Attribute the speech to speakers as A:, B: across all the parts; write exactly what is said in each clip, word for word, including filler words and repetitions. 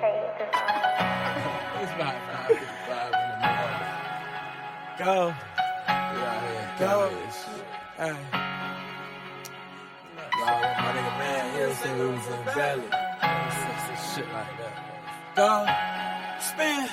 A: It's about five fifty-five in the morning.
B: Go.
A: We out here.
B: Go.
A: Hey. Y'all, my nigga man here said we was in Valley. Some shit like that.
B: Go. Spin.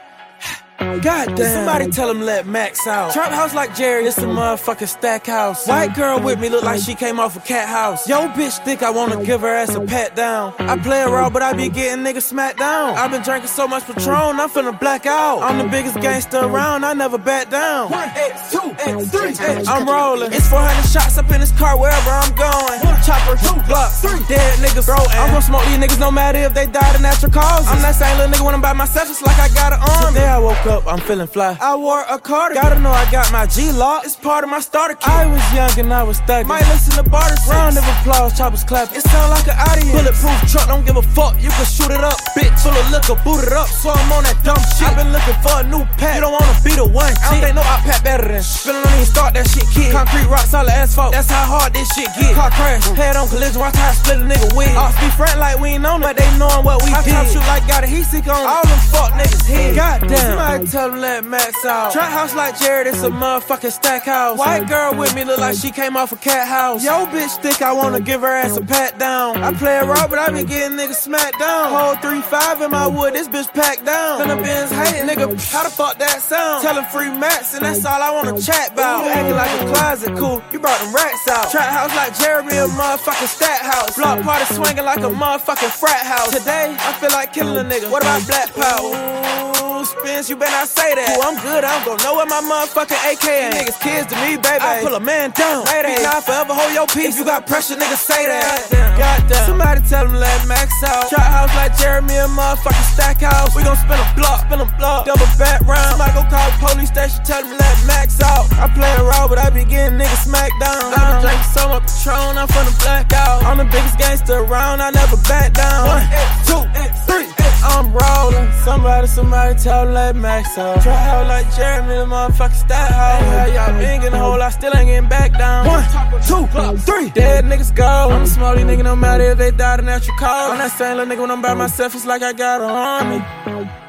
B: Goddamn. Somebody tell him let Max out. Trap house like Jerry, it's a motherfucking stack house. White girl with me look like she came off a cat house. Yo bitch think I wanna give her ass a pat down. I play it raw, but I be getting niggas smacked down. I been drinking so much Patron, I'm finna black out. I'm the biggest gangster around, I never back down. One X, two X, three X, I'm rolling. It's four hundred shots up in this car wherever I'm going. One chopper, two blocks, three dead niggas, bro. I'm gonna smoke these niggas no matter if they died of natural causes. I'm that same little nigga when I'm by myself, it's like I got an arm. Today I woke up, I'm feeling fly. I wore a cardigan. Gotta know I got my G-lock. It's part of my starter kit. I was young and I was thugging. Might listen to Barter six. Round of applause, choppers clapping. It sound like an audience. Bulletproof truck, don't give a fuck. You can shoot it up. Bitch full of liquor, boot it up. So I'm on that dumb shit. I been looking for a new pack. You don't wanna be the one. I don't think no I pack better than. Feeling don't even start that shit, kid. Concrete rock, solid asphalt. That's how hard this shit get. Car crash, head on collision. Watch how I split a nigga wig. Ops be front like we ain't on, but they knowin' what we I did. I top shoot like got a heat seek on. All them fuck niggas head. Goddamn. Somebody tell them let Max out. Trap house like Jared, it's a motherfucking stack house. White girl with me look like she came off a cat house. Yo bitch think I wanna give her ass a pat down. I play it raw, but I been getting niggas smacked down. Hold three five in my wood, this bitch packed down. Finna Benz hating, nigga, how the fuck that sound? Tellin' free Max, and that's all I wanna chat about. You acting like a closet, cool, you brought them rats out. Trap house like Jared, be a motherfucking stat house. Block party swinging like a motherfucking frat house. Today, I feel like killing a nigga. What about Black Power? Spence, you better not say that. Ooh, I'm good, I'm gon' know what my motherfucking A K ain't. Niggas kids to me, baby. I pull a man down. Beat now forever, hold your peace. If you got pressure, niggas say that. Goddamn. Goddamn. Somebody tell them let Max out. Trap house like Jeremy, a motherfucking stack house. We gon' spin a block, spin a block, double back round. Somebody go call the police station, tell them let Max out. I play it raw, but I be getting niggas smacked down. I been drinking so much Patron, I'm finna black out. I'm the biggest gangster around, I never back down. One, two, three, I'm rolling. Somebody, somebody tell them let Max out. Try out like Jeremy, the motherfucking stat house. Hey, how y'all been in the hole, I still ain't getting back down. One, two, three, dead niggas go. I'm a smarty nigga, no matter if they died of natural cause. I'm that same little nigga when I'm by myself, it's like I got an army.